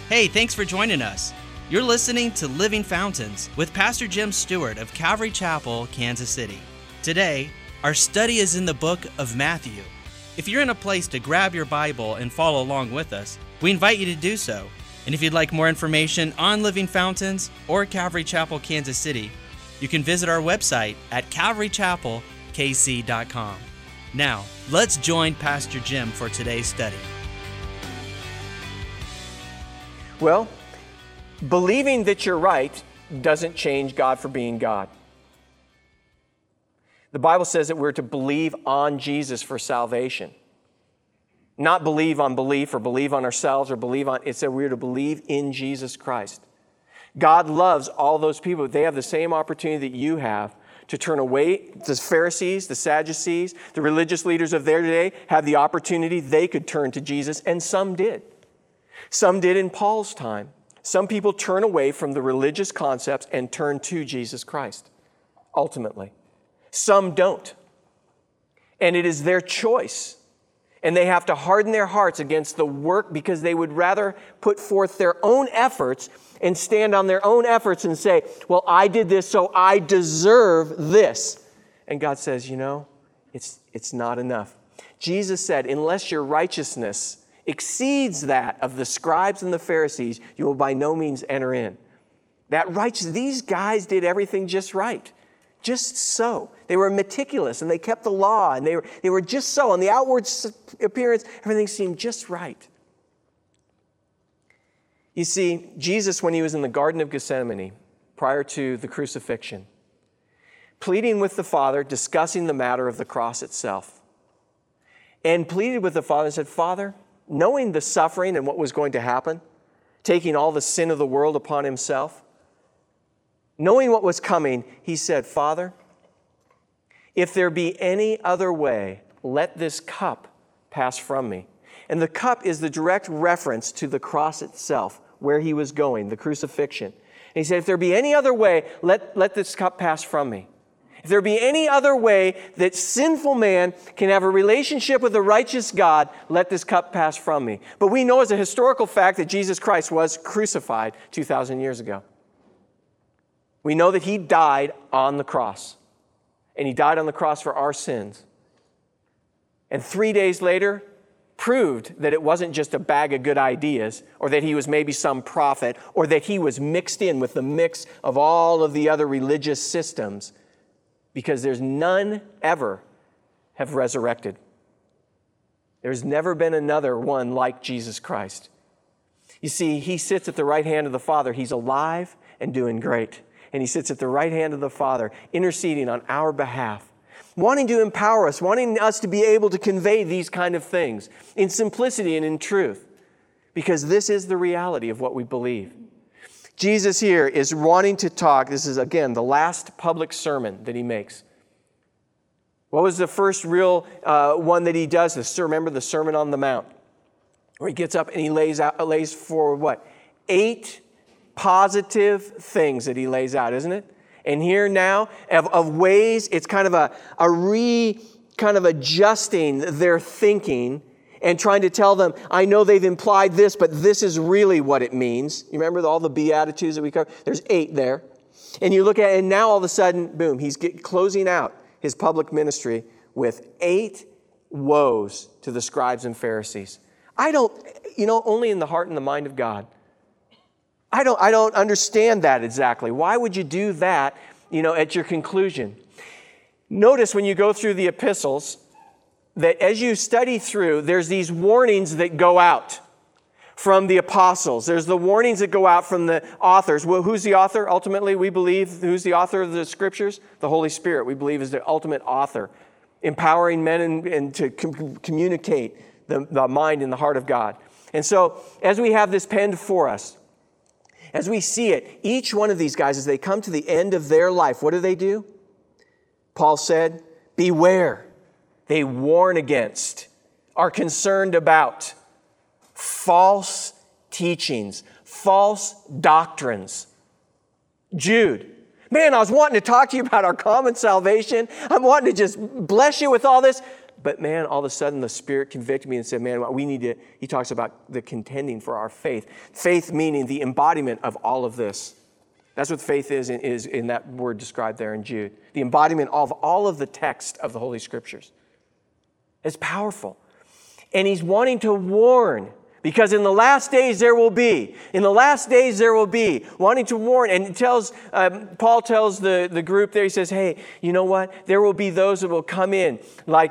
Hey, thanks for joining us. You're listening to Living Fountains with Pastor Jim Stewart of Calvary Chapel, Kansas City. Today, our study is in the book of Matthew. If you're in a place to grab your Bible and follow along with us, we invite you to do so. And if you'd like more information on Living Fountains or Calvary Chapel, Kansas City, you can visit our website at calvarychapelkc.com. Now, let's join Pastor Jim for today's study. Well, believing that you're right doesn't change God for being God. The Bible says that we're to believe on Jesus for salvation. Not believe on belief or believe on ourselves or believe on, it said we're to believe in Jesus Christ. God loves all those people. They have the same opportunity that you have to turn away. The Pharisees, the Sadducees, the religious leaders of their day had the opportunity. They could turn to Jesus, and some did. Some did in Paul's time. Some people turn away from the religious concepts and turn to Jesus Christ, ultimately. Some don't. And it is their choice. And they have to harden their hearts against the work because they would rather put forth their own efforts and stand on their own efforts and say, well, I did this, so I deserve this. And God says, it's not enough. Jesus said, unless your righteousness exceeds that of the scribes and the Pharisees, you will by no means enter in. These guys did everything just right. Just so. They were meticulous and they kept the law and they were just so. On the outward appearance, everything seemed just right. You see, Jesus, when he was in the Garden of Gethsemane, prior to the crucifixion, pleading with the Father, discussing the matter of the cross itself, and pleaded with the Father and said, Father, knowing the suffering and what was going to happen, taking all the sin of the world upon himself, knowing what was coming, he said, Father, if there be any other way, let this cup pass from me. And the cup is the direct reference to the cross itself, where he was going, the crucifixion. And he said, if there be any other way, let this cup pass from me. If there be any other way that sinful man can have a relationship with the righteous God, let this cup pass from me. But we know as a historical fact that Jesus Christ was crucified 2,000 years ago. We know that he died on the cross. And he died on the cross for our sins. And 3 days later, proved that it wasn't just a bag of good ideas, or that he was maybe some prophet, or that he was mixed in with the mix of all of the other religious systems, because there's none ever have resurrected. There's never been another one like Jesus Christ. You see, he sits at the right hand of the Father. He's alive and doing great. And he sits at the right hand of the Father, interceding on our behalf, wanting to empower us, wanting us to be able to convey these kind of things in simplicity and in truth, because this is the reality of what we believe. Jesus here is wanting to talk. This is, again, the last public sermon that he makes. What was the first real one that he does? Remember the Sermon on the Mount, where he gets up and he lays forward what? 8 positive things that he lays out, isn't it? And here now, of ways, it's kind of adjusting their thinking and trying to tell them, I know they've implied this, but this is really what it means. You remember all the Beatitudes that we covered? There's 8 there. And you look at it, and now all of a sudden, boom, he's closing out his public ministry with 8 woes to the scribes and Pharisees. Only in the heart and the mind of God. I don't understand that exactly. Why would you do that, at your conclusion? Notice when you go through the epistles, that as you study through, there's these warnings that go out from the apostles. There's the warnings that go out from the authors. Well, who's the author? Ultimately, we believe, who's the author of the Scriptures? The Holy Spirit, we believe, is the ultimate author, empowering men and to communicate the mind and the heart of God. And so, as we have this penned for us, as we see it, each one of these guys, as they come to the end of their life, what do? Paul said, beware. They warn against, are concerned about false teachings, false doctrines. Jude, Man, I was wanting to talk to you about our common salvation. I'm wanting to just bless you with all this. But man, all of a sudden the Spirit convicted me and said, man, we need to, he talks about the contending for our faith. Faith meaning the embodiment of all of this. That's what faith is in that word described there in Jude. The embodiment of all of the text of the Holy Scriptures. It's powerful. And he's wanting to warn, because in the last days there will be. Wanting to warn. And Paul tells the group there, he says, hey, you know what? There will be those that will come in like,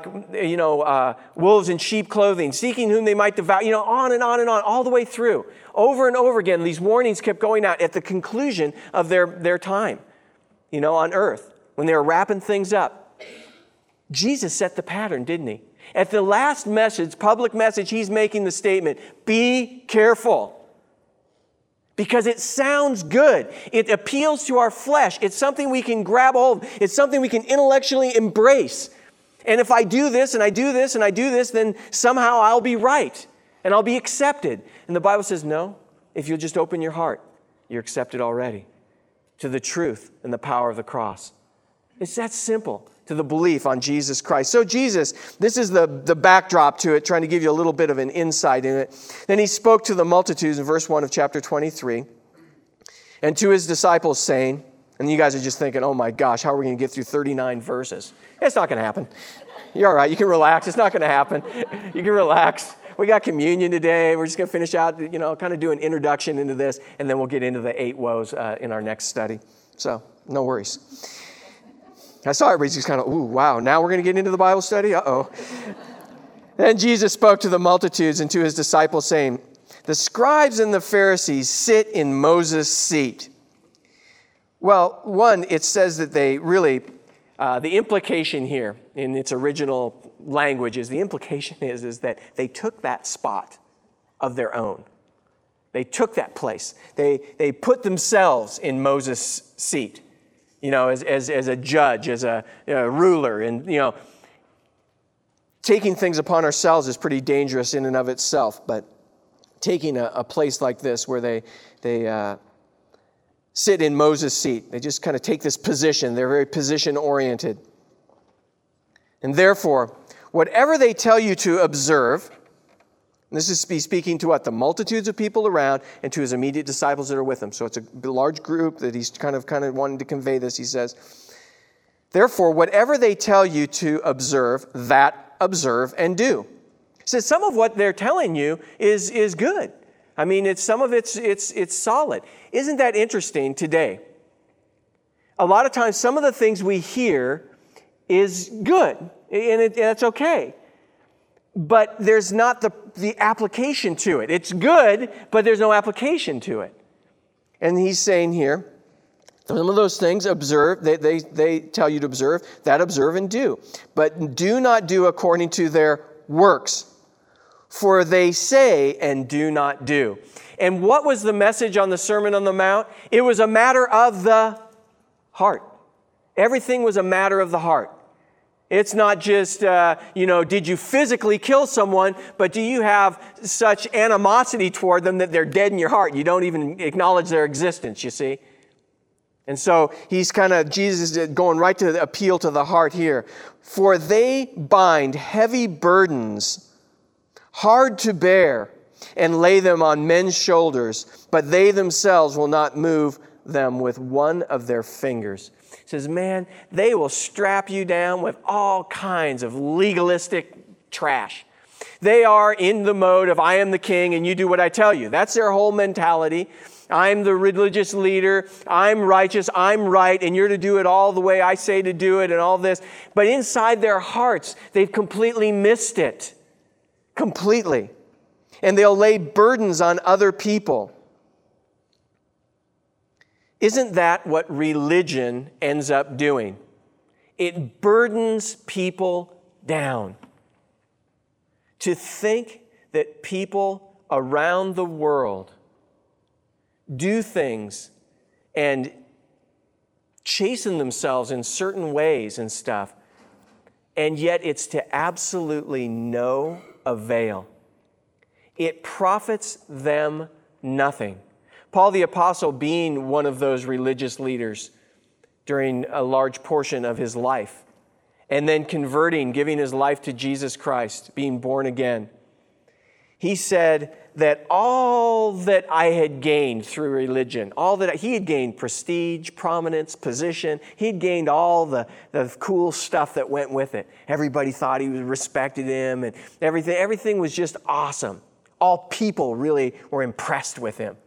wolves in sheep clothing, seeking whom they might devour, on and on and on, all the way through. Over and over again, these warnings kept going out at the conclusion of their time, on earth, when they were wrapping things up. Jesus set the pattern, didn't he? At the last message, public message, he's making the statement, be careful. Because it sounds good. It appeals to our flesh. It's something we can grab hold of. It's something we can intellectually embrace. And if I do this and I do this and I do this, then somehow I'll be right and I'll be accepted. And the Bible says, no, if you'll just open your heart, you're accepted already to the truth and the power of the cross. It's that simple. To the belief on Jesus Christ. So Jesus, this is the backdrop to it, trying to give you a little bit of an insight in it. Then he spoke to the multitudes in verse 1 of chapter 23, and to his disciples saying, and you guys are just thinking, oh my gosh, how are we going to get through 39 verses? It's not going to happen. You're all right. You can relax. It's not going to happen. You can relax. We got communion today. We're just going to finish out, kind of do an introduction into this, and then we'll get into the 8 woes in our next study. So no worries. I saw everybody's just kind of, ooh, wow, now we're going to get into the Bible study? Uh-oh. Then Jesus spoke to the multitudes and to his disciples, saying, the scribes and the Pharisees sit in Moses' seat. Well, one, it says that they really, the implication here in its original language is that they took that spot of their own. They took that place. They put themselves in Moses' seat. As a judge, as a ruler. And, taking things upon ourselves is pretty dangerous in and of itself. But taking a place like this where they sit in Moses' seat, they just kind of take this position. They're very position-oriented. And therefore, whatever they tell you to observe, and this is speaking to what? The multitudes of people around and to his immediate disciples that are with him. So it's a large group that he's kind of wanting to convey this. He says, therefore, whatever they tell you to observe, that observe and do. He says some of what they're telling you is good. I mean, some of it's solid. Isn't that interesting today? A lot of times, some of the things we hear is good, and that's okay. But there's not the application to it. It's good, but there's no application to it. And he's saying here, some of those things observe, they tell you to observe, that observe and do. But do not do according to their works, for they say and do not do. And what was the message on the Sermon on the Mount? It was a matter of the heart. Everything was a matter of the heart. It's not just, did you physically kill someone, but do you have such animosity toward them that they're dead in your heart? You don't even acknowledge their existence, you see? And so Jesus is going right to the appeal to the heart here. For they bind heavy burdens, hard to bear, and lay them on men's shoulders, but they themselves will not move them with one of their fingers. Says, man, they will strap you down with all kinds of legalistic trash. They are in the mode of I am the king and you do what I tell you. That's their whole mentality. I'm the religious leader. I'm righteous. I'm right. And you're to do it all the way I say to do it and all this. But inside their hearts, they've completely missed it. Completely. And they'll lay burdens on other people. Isn't that what religion ends up doing? It burdens people down. To think that people around the world do things and chasten themselves in certain ways and stuff, and yet it's to absolutely no avail. It profits them nothing. Paul the Apostle, being one of those religious leaders, during a large portion of his life. And then converting, giving his life to Jesus Christ, being born again. He said that all that I had gained through religion, all that he had gained prestige, prominence, position, he'd gained all the cool stuff that went with it. Everybody thought he respected him and everything was just awesome. All people really were impressed with him.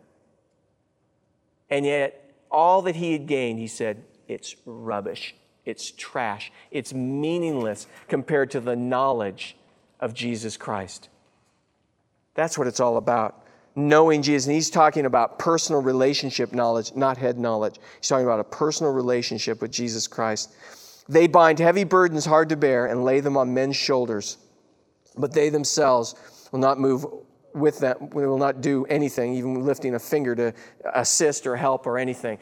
And yet, all that he had gained, he said, it's rubbish, it's trash, it's meaningless compared to the knowledge of Jesus Christ. That's what it's all about. Knowing Jesus. And he's talking about personal relationship knowledge, not head knowledge. He's talking about a personal relationship with Jesus Christ. They bind heavy burdens hard to bear and lay them on men's shoulders, but they themselves will not move with them. We will not do anything, even lifting a finger to assist or help or anything.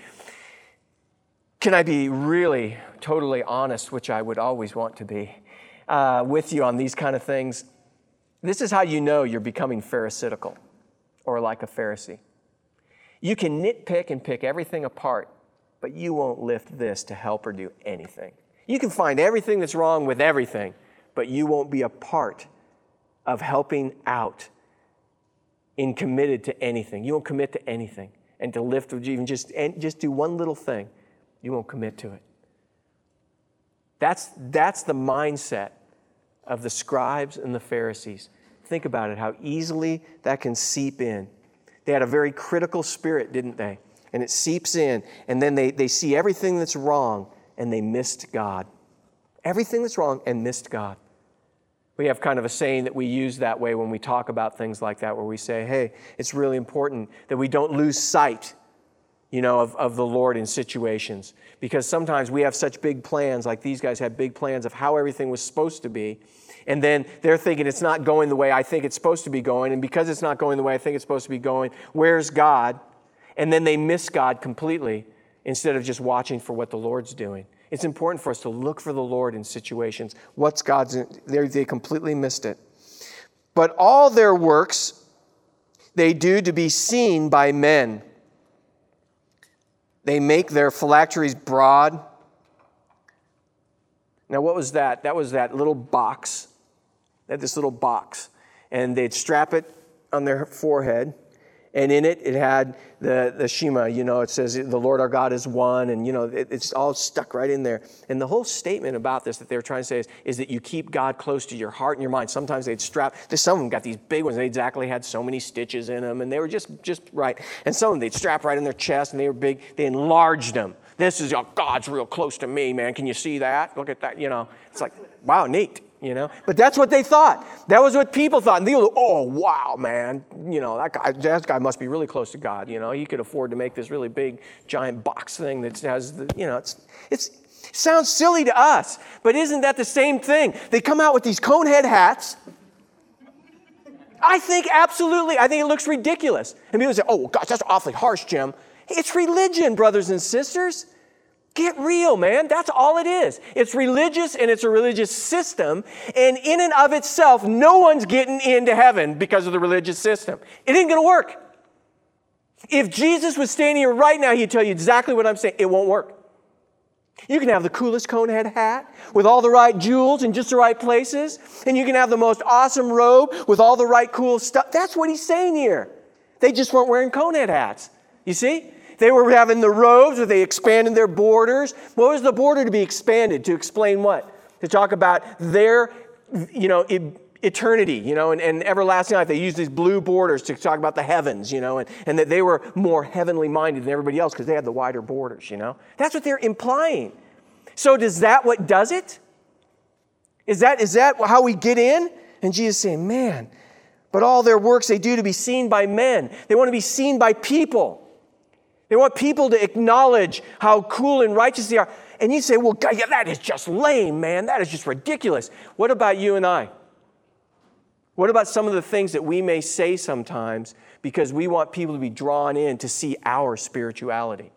Can I be really totally honest, which I would always want to be, with you on these kind of things? This is how you know you're becoming pharisaical or like a Pharisee. You can nitpick and pick everything apart, but you won't lift this to help or do anything. You can find everything that's wrong with everything, but you won't be a part of helping out in committed to anything. You won't commit to anything. And to lift, even just do one little thing, you won't commit to it. That's the mindset of the scribes and the Pharisees. Think about it, how easily that can seep in. They had a very critical spirit, didn't they? And it seeps in, and then they see everything that's wrong, and they missed God. Everything that's wrong, and missed God. We have kind of a saying that we use that way when we talk about things like that, where we say, hey, it's really important that we don't lose sight, of the Lord in situations. Because sometimes we have such big plans, like these guys had big plans of how everything was supposed to be. And then they're thinking it's not going the way I think it's supposed to be going. And because it's not going the way I think it's supposed to be going, where's God? And then they miss God completely instead of just watching for what the Lord's doing. It's important for us to look for the Lord in situations. What's God's in? They completely missed it. But all their works they do to be seen by men. They make their phylacteries broad. Now, what was that? That was that little box. They had this little box. And they'd strap it on their forehead. And in it had the Shema. It says, the Lord our God is one. And, it's all stuck right in there. And the whole statement about this that they were trying to say is that you keep God close to your heart and your mind. Sometimes they'd strap, some of them got these big ones. They exactly had so many stitches in them. And they were just right. And some of them they'd strap right in their chest and they were big. They enlarged them. This is, God's real close to me, man. Can you see that? Look at that, It's like, wow, neat. But that's what they thought. That was what people thought. And they were, oh, wow, man. That guy must be really close to God. He could afford to make this really big, giant box thing that has it sounds silly to us. But isn't that the same thing? They come out with these cone head hats. I think absolutely. I think it looks ridiculous. And people say, oh, gosh, that's awfully harsh, Jim. It's religion, brothers and sisters. Get real, man. That's all it is. It's religious and it's a religious system. And in and of itself, no one's getting into heaven because of the religious system. It ain't going to work. If Jesus was standing here right now, he'd tell you exactly what I'm saying. It won't work. You can have the coolest cone head hat with all the right jewels in just the right places. And you can have the most awesome robe with all the right cool stuff. That's what he's saying here. They just weren't wearing cone head hats. You see? They were having the robes where they expanded their borders. What was the border to be expanded? To explain what? To talk about their, eternity, and everlasting life. They used these blue borders to talk about the heavens, and that they were more heavenly minded than everybody else because they had the wider borders, That's what they're implying. So is that what does it? Is that how we get in? And Jesus is saying, man, but all their works they do to be seen by men. They want to be seen by people. They want people to acknowledge how cool and righteous they are. And you say, well, God, yeah, that is just lame, man. That is just ridiculous. What about you and I? What about some of the things that we may say sometimes because we want people to be drawn in to see our spirituality?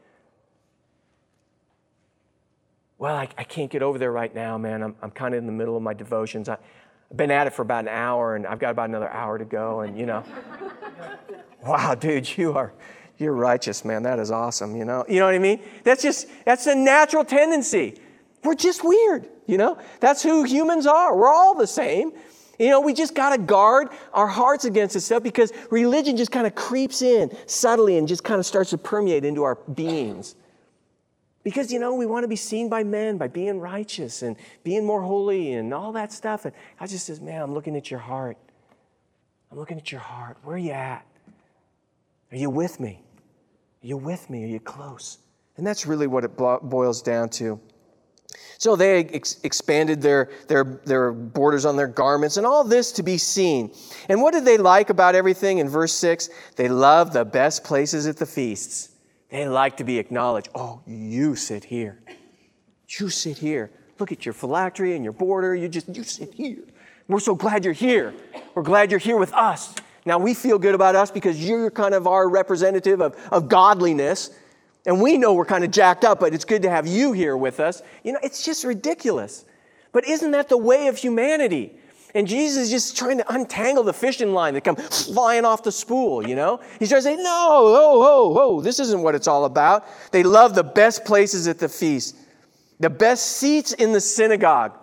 Well, I can't get over there right now, man. I'm kind of in the middle of my devotions. I've been at it for about an hour, and I've got about another hour to go. And, wow, dude, you're righteous, man. That is awesome, You know what I mean? That's a natural tendency. We're just weird, That's who humans are. We're all the same. We just got to guard our hearts against this stuff because religion just kind of creeps in subtly and just kind of starts to permeate into our beings. Because, we want to be seen by men by being righteous and being more holy and all that stuff. And God just says, man, I'm looking at your heart. I'm looking at your heart. Where are you at? Are you with me? Are you with me? Are you close? And that's really what it boils down to. So they expanded their borders on their garments and all this to be seen. And what did they like about everything? In verse 6, they loved the best places at the feasts. They like to be acknowledged. Oh, you sit here. You sit here. Look at your phylactery and your border. You sit here. We're so glad you're here. We're glad you're here with us. Now, we feel good about us because you're kind of our representative of godliness. And we know we're kind of jacked up, but it's good to have you here with us. It's just ridiculous. But isn't that the way of humanity? And Jesus is just trying to untangle the fishing line that come flying off the spool, He's trying to say, no, this isn't what it's all about. They love the best places at the feast, the best seats in the synagogue.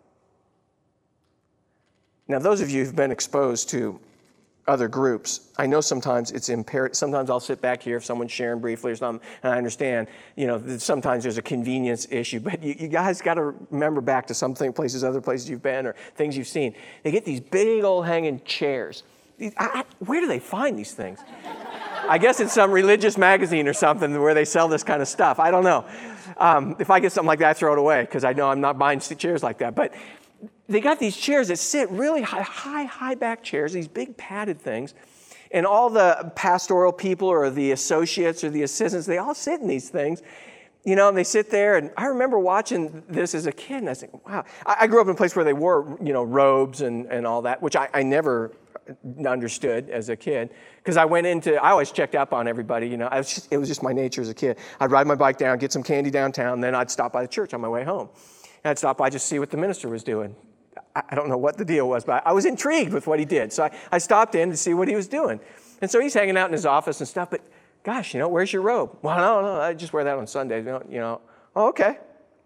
Now, those of you who've been exposed to other groups, I know sometimes it's imperative. Sometimes I'll sit back here if someone's sharing briefly or something, and I understand, sometimes there's a convenience issue, but you guys got to remember back to other places you've been or things you've seen. They get these big old hanging chairs. Where do they find these things? I guess it's some religious magazine or something where they sell this kind of stuff. I don't know. If I get something like that, I throw it away because I know I'm not buying chairs like that. But they got these chairs that sit really high back chairs, these big padded things. And all the pastoral people or the associates or the assistants, they all sit in these things, and they sit there. And I remember watching this as a kid, and I said, wow. I grew up in a place where they wore, robes and all that, which I never understood as a kid. Because I always checked up on everybody, it was just my nature as a kid. I'd ride my bike down, get some candy downtown, then I'd stop by the church on my way home. And I'd stop by just to see what the minister was doing. I don't know what the deal was, but I was intrigued with what he did. So I stopped in to see what he was doing. And so he's hanging out in his office and stuff, but gosh, where's your robe? Well, no, I just wear that on Sundays. Oh, okay.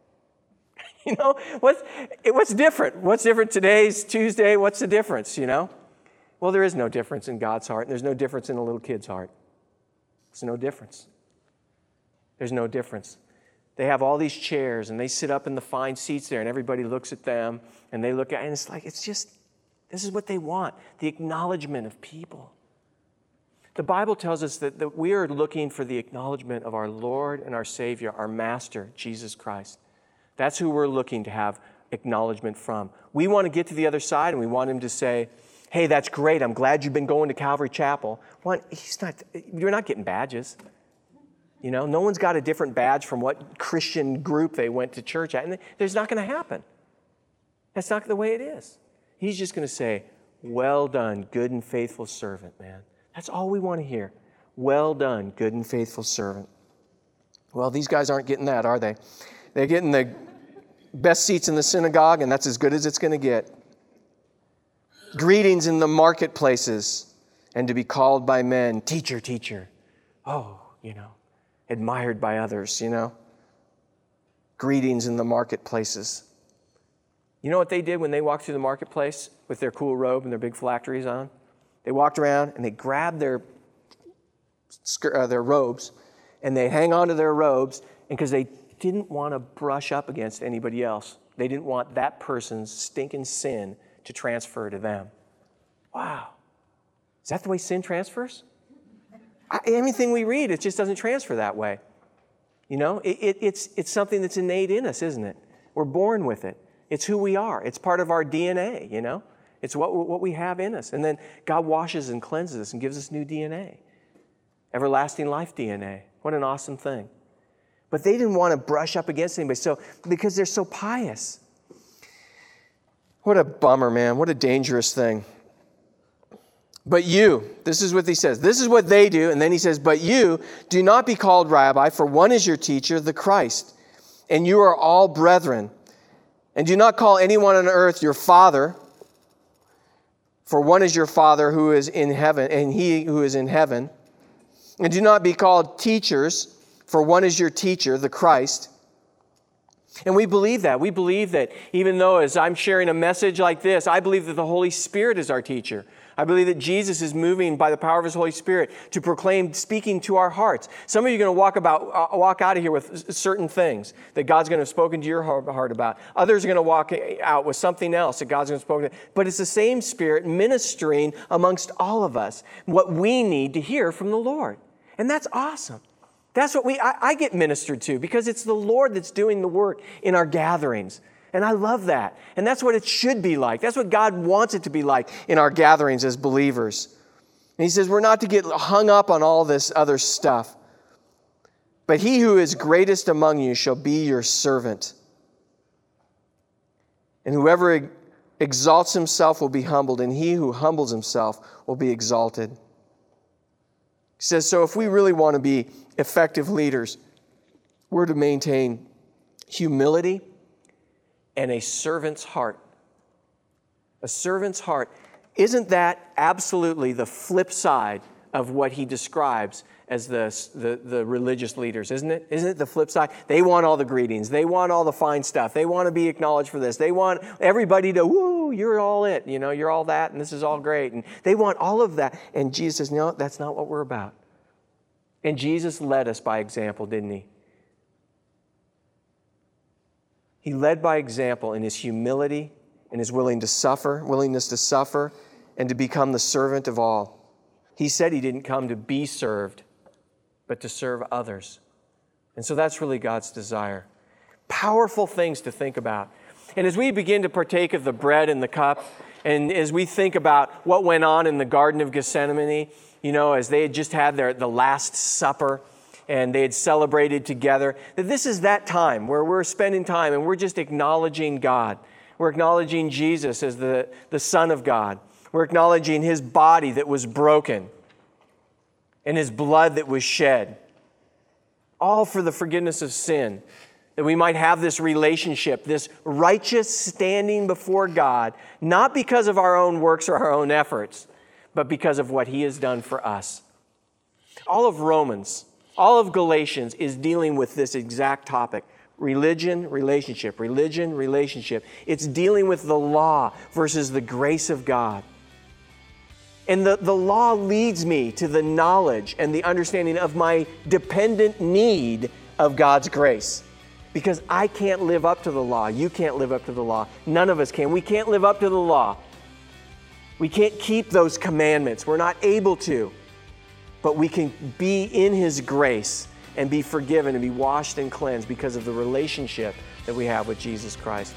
What's different? What's different today's Tuesday? What's the difference, Well, there is no difference in God's heart, and there's no difference in a little kid's heart. There's no difference. There's no difference. They have all these chairs, and they sit up in the fine seats there, and everybody looks at them, and they look at, and it's like, this is what they want, the acknowledgement of people. The Bible tells us that we are looking for the acknowledgement of our Lord and our Savior, our Master, Jesus Christ. That's who we're looking to have acknowledgement from. We want to get to the other side, and we want Him to say, hey, that's great, I'm glad you've been going to Calvary Chapel. You're not getting badges. No one's got a different badge from what Christian group they went to church at. And there's not going to happen. That's not the way it is. He's just going to say, well done, good and faithful servant, man. That's all we want to hear. Well done, good and faithful servant. Well, these guys aren't getting that, are they? They're getting the best seats in the synagogue, and that's as good as it's going to get. Greetings in the marketplaces, and to be called by men, teacher, teacher. Oh, admired by others, Greetings in the marketplaces. You know what they did when they walked through the marketplace with their cool robe and their big phylacteries on? They walked around and they grabbed their robes and they hang on to their robes, and because they didn't want to brush up against anybody else. They didn't want that person's stinking sin to transfer to them. Wow. Is that the way sin transfers? Anything we read, it just doesn't transfer that way. It's something that's innate in us, isn't it? We're born with it. It's who we are. It's part of our DNA, It's what we have in us. And then God washes and cleanses us and gives us new DNA. Everlasting life DNA. What an awesome thing. But they didn't want to brush up against anybody because they're so pious. What a bummer, man. What a dangerous thing. But you, this is what he says. This is what they do. And then he says, but you, do not be called rabbi, for one is your teacher, the Christ. And you are all brethren. And do not call anyone on earth your father, for one is your Father who is in heaven, and he who is in heaven. And do not be called teachers, for one is your teacher, the Christ. And we believe that. We believe that even though as I'm sharing a message like this, I believe that the Holy Spirit is our teacher. I believe that Jesus is moving by the power of His Holy Spirit to proclaim, speaking to our hearts. Some of you are going to walk out of here with certain things that God's going to have spoken to your heart about. Others are going to walk out with something else that God's going to have spoken to. But it's the same Spirit ministering amongst all of us what we need to hear from the Lord. And that's awesome. That's what I get ministered to because it's the Lord that's doing the work in our gatherings. And I love that. And that's what it should be like. That's what God wants it to be like in our gatherings as believers. And He says we're not to get hung up on all this other stuff. But he who is greatest among you shall be your servant. And whoever exalts himself will be humbled, and he who humbles himself will be exalted. He says, so if we really want to be effective leaders, we're to maintain humility and a servant's heart. A servant's heart. Isn't that absolutely the flip side of what he describes as the religious leaders, isn't it? Isn't it the flip side? They want all the greetings. They want all the fine stuff. They want to be acknowledged for this. They want everybody to, woo, you're all it. You know, you're all that, and this is all great. And they want all of that. And Jesus says, no, that's not what we're about. And Jesus led us by example, didn't He? He led by example in His humility and His willingness to suffer, and to become the servant of all. He said He didn't come to be served, but to serve others. And so that's really God's desire. Powerful things to think about. And as we begin to partake of the bread and the cup, and as we think about what went on in the Garden of Gethsemane, you know, as they had just had the Last Supper, and they had celebrated together, that this is that time where we're spending time and we're just acknowledging God. We're acknowledging Jesus as the Son of God. We're acknowledging His body that was broken and His blood that was shed, all for the forgiveness of sin, that we might have this relationship, this righteous standing before God, not because of our own works or our own efforts, but because of what He has done for us. All of Romans, all of Galatians is dealing with this exact topic. Religion, relationship. Religion, relationship. It's dealing with the law versus the grace of God. And the law leads me to the knowledge and the understanding of my dependent need of God's grace. Because I can't live up to the law. You can't live up to the law. None of us can. We can't live up to the law. We can't keep those commandments. We're not able to. But we can be in His grace and be forgiven and be washed and cleansed because of the relationship that we have with Jesus Christ.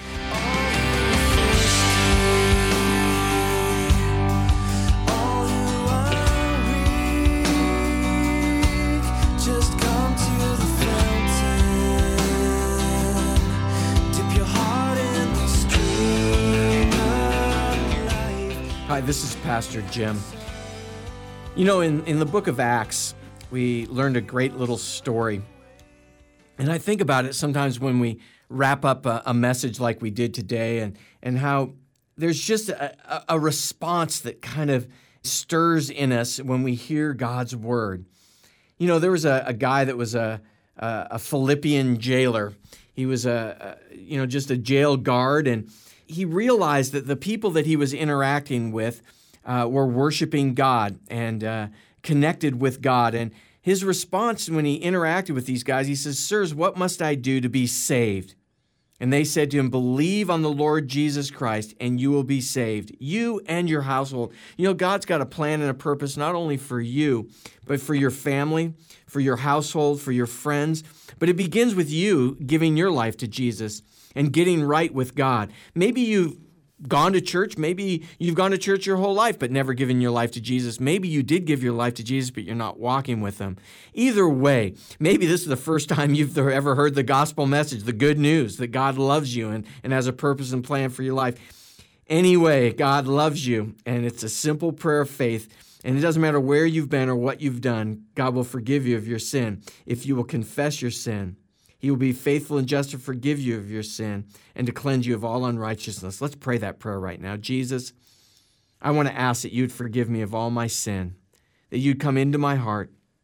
Hi, this is Pastor Jim. You know, in the book of Acts, we learned a great little story. And I think about it sometimes when we wrap up a message like we did today and how there's just a response that kind of stirs in us when we hear God's word. You know, there was a guy that was a Philippian jailer. He was just a jail guard, and he realized that the people that he was interacting with were worshiping God and connected with God. And his response when he interacted with these guys, he says, "Sirs, what must I do to be saved?" And they said to him, "Believe on the Lord Jesus Christ, and you will be saved, you and your household." You know, God's got a plan and a purpose not only for you, but for your family, for your household, for your friends. But it begins with you giving your life to Jesus and getting right with God. Maybe you've gone to church. Maybe you've gone to church your whole life but never given your life to Jesus. Maybe you did give your life to Jesus, but you're not walking with Him. Either way, maybe this is the first time you've ever heard the gospel message, the good news that God loves you and has a purpose and plan for your life. Anyway, God loves you, and it's a simple prayer of faith. And it doesn't matter where you've been or what you've done, God will forgive you of your sin if you will confess your sin. He will be faithful and just to forgive you of your sin and to cleanse you of all unrighteousness. Let's pray that prayer right now. Jesus, I want to ask that you'd forgive me of all my sin, that you'd come into my heart,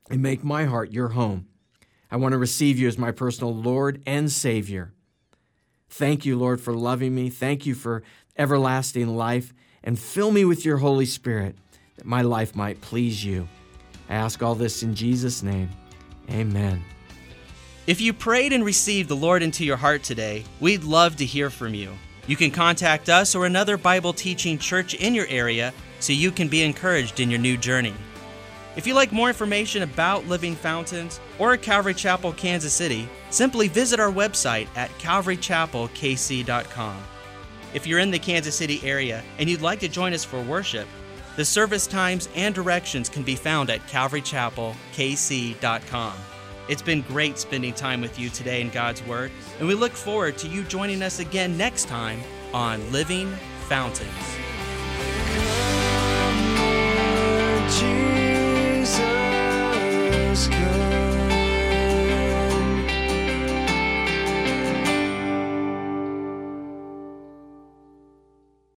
and make my heart your home. I want to receive you as my personal Lord and Savior. Thank you, Lord, for loving me. Thank you for everlasting life, and fill me with your Holy Spirit that my life might please you. I ask all this in Jesus' name. Amen. If you prayed and received the Lord into your heart today, we'd love to hear from you. You can contact us or another Bible teaching church in your area so you can be encouraged in your new journey. If you'd like more information about Living Fountains or Calvary Chapel, Kansas City, simply visit our website at calvarychapelkc.com. If you're in the Kansas City area and you'd like to join us for worship, the service times and directions can be found at calvarychapelkc.com. It's been great spending time with you today in God's Word, and we look forward to you joining us again next time on Living Fountains. Jesus, come.